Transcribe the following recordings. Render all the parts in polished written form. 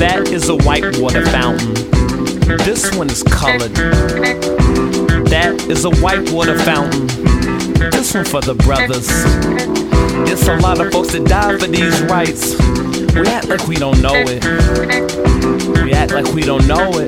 That is a white water fountain. This one is colored. That is a white water fountain. This one for the brothers. It's a lot of folks that die for these rights. We act like we don't know it. We act like we don't know it.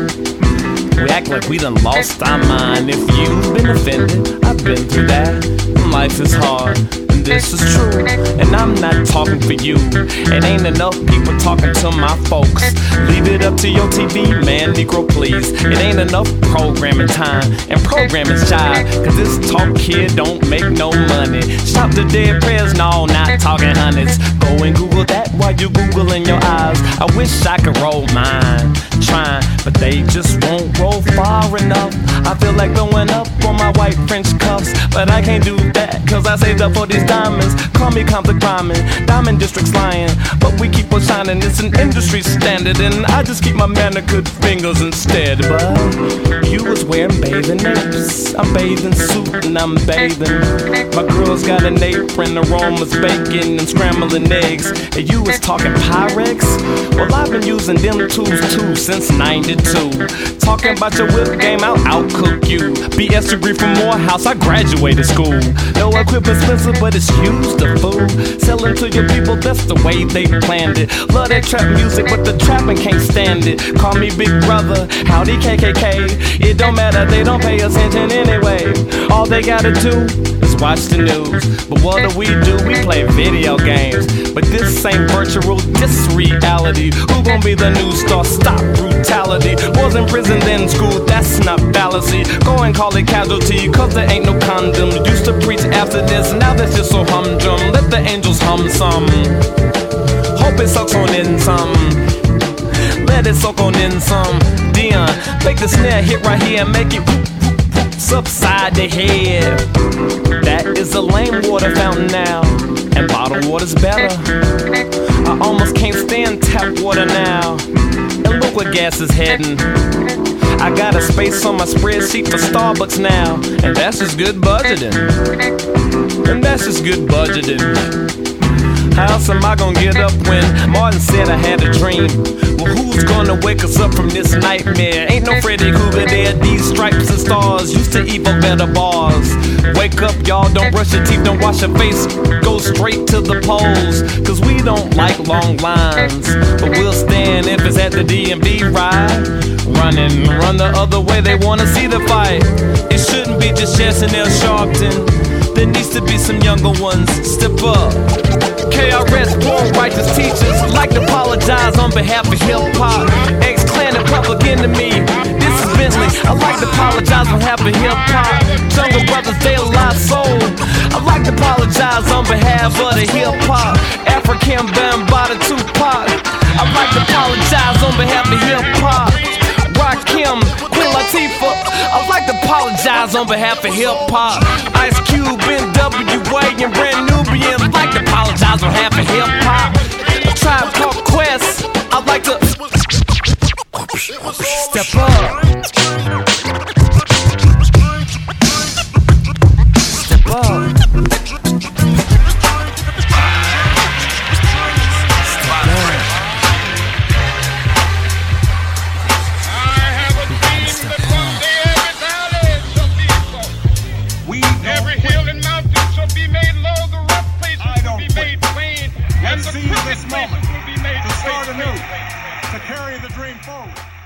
We act like we done lost our mind. If you've been offended, I've been through that. Life is hard, and this is true. And I'm not talking for you. It ain't enough people talking to my folks. Leave it up to your TV, man, Negro, please. It ain't enough programming time, and programming jive. Cause this talk here don't make no money. Stop the dead prayers, no, not talking hundreds. Go and Google that while you Googling your eyes. I wish I could roll mine, trying, but they just won't roll far enough. I feel like throwing up on my white French cuffs, but I can't do that, cause I saved up for these diamonds. Call me conflict rhyming, Diamond District's lying, but we keep on shining, it's an industry standard, and I just keep my manicured fingers instead. But you was wearing bathing apes, I'm bathing suit and I'm bathing. My girl's got an apron, aromas bacon and scrambling eggs, and you was talking Pyrex? Well, I've been using them tools too since 92. Talking about your whip game, I'll outcook you. BS degree from Morehouse, I graduated school. No equipment expensive, but it's used the food. Selling to your people, that's the way they planned it. Love that trap music, but the trapping can't stand it. Call me Big Brother, howdy KKK. It don't matter, they don't pay attention anyway. All they gotta do is watch the news. But what do? We play video games. But this ain't virtual, this reality. Who gon' be the new star? Stop brutality. Was in prison then school, that's not fallacy. Go and call it casualty, cause there ain't no condom. Used to preach after this, now that's just so humdrum. Let the angels hum some. Hope it sucks on in some. Let it soak on in some. Dion, make the snare hit right here and make it whoop, whoop, whoop, subside the head. That is a lame water fountain now, and bottled water's better. I almost can't stand tap water now, and look where gas is heading. I got a space on my spreadsheet for Starbucks now, and that's just good budgeting. And that's just good budgeting. How else am I gonna get up when Martin said I had a dream? Well, who's gonna wake us up from this nightmare? Ain't no Freddy Krueger there. These stripes and stars used to evoke better bars. Wake up, y'all, don't brush your teeth, don't wash your face. Go straight to the polls, cause we don't like long lines. But we'll stand if it's at the DMV ride. Run the other way, they wanna see the fight. It shouldn't be just Chanel Sharpton. There needs to be some younger ones, step up. KRS, born righteous teachers, like to apologize on behalf of hip-hop. Ex-Clan and public enemy, this is Bentley. I like to apologize on behalf of hip-hop. Jungle Brothers, they alive soul. I like to apologize on behalf of the hip-hop. African Bambaataa Tupac. I like to apologize on behalf of hip-hop. Rakim, Queen Latifah. I'd like to apologize on behalf of hip-hop. Ice Cube, NWA, and Brand Nubian. I'd like to apologize on behalf of hip-hop. A Tribe Called Quest. I'd like to step up. Step up. Seize this moment to start anew, to carry the dream forward.